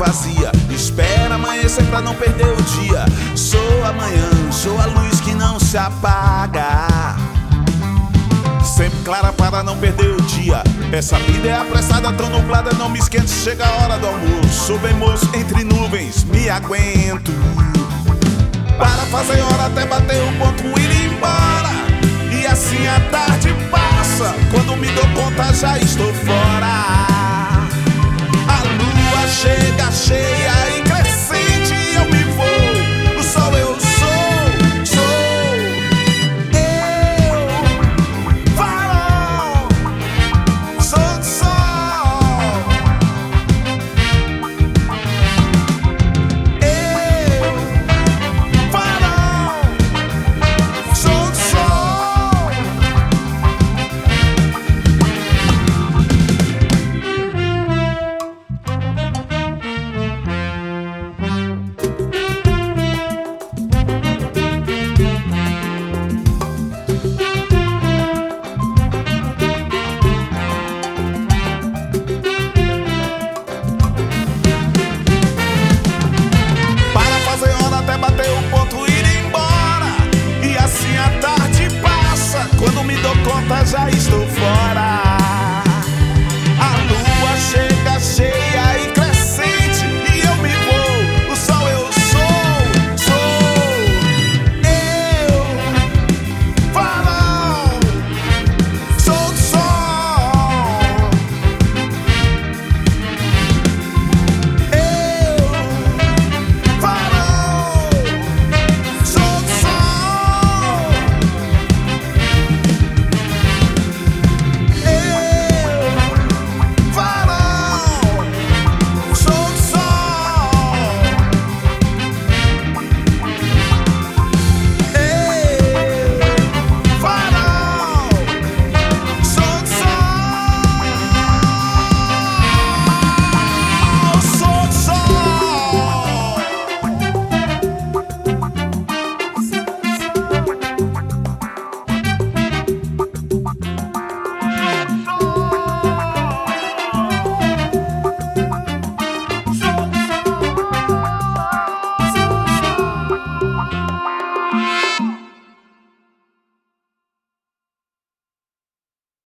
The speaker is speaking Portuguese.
vazia. Espera amanhecer pra não perder o dia. Sou a manhã, sou a luz que não se apaga, sempre clara para não perder o dia. Essa vida é apressada, tão nublada, não me esquente, chega a hora do almoço. Sou bem moço, entre nuvens, me aguento para fazer hora até bater o ponto e ir embora. E assim a tarde passa, quando me dou conta já estou fora. A lua chega cheia e